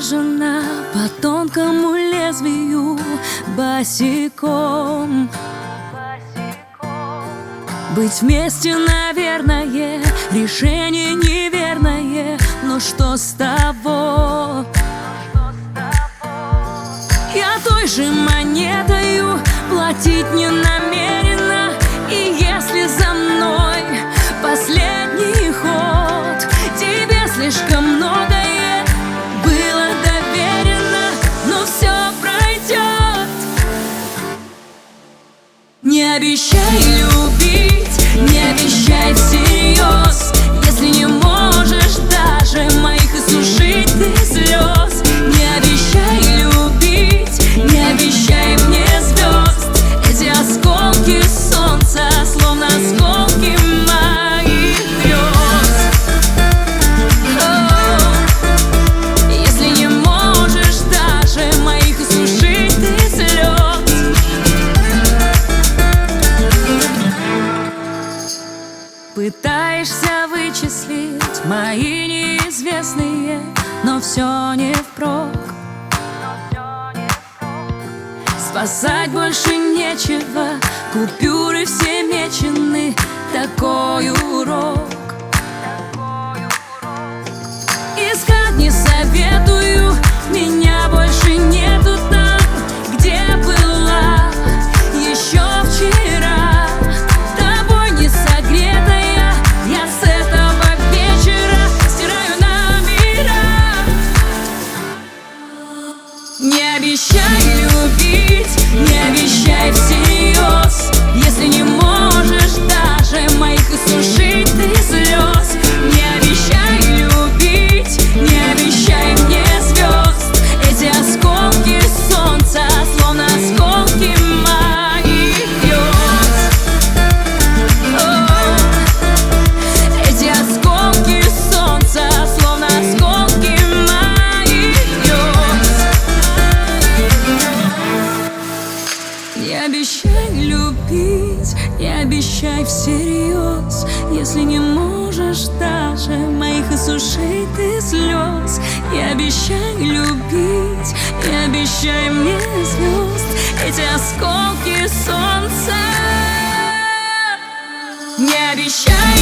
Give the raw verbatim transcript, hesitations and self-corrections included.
уложена по тонкому лезвию босиком. Быть вместе, наверное, решение неверное, но что с того? Я той же монетою платить не намерена, и если за мной последний ход, тебе слишком многое было доверено, но все пройдет. Не обещай любить, не обещай всерьез, если не можешь даже моих иссушить ты слез. Не обещай любить, не обещай мне звезд, эти осколки солнца, словно осколки моих грез. О, если не можешь даже моих иссушить ты слез. Пытаешься вычислить мои неизвестные, но все не впрок. Спасать больше нечего, купюры все мечены, такой урок. Искать не советую, меня больше нету там, где была еще вчера. Тобой не согретая, я с этого вечера стираю номера. Не обещай любить, не обещай всерьез, если не можешь даже моих иссушить ты слез. Не обещай любить, не обещай мне звезд, эти осколки солнца, словно осколки моих грез. О, эти осколки солнца, словно осколки моих грез. Не обещай любить, не обещай всерьез, если не можешь даже моих иссушить ты слез. Не обещай любить, не обещай мне звезд, эти осколки солнца. Не обещай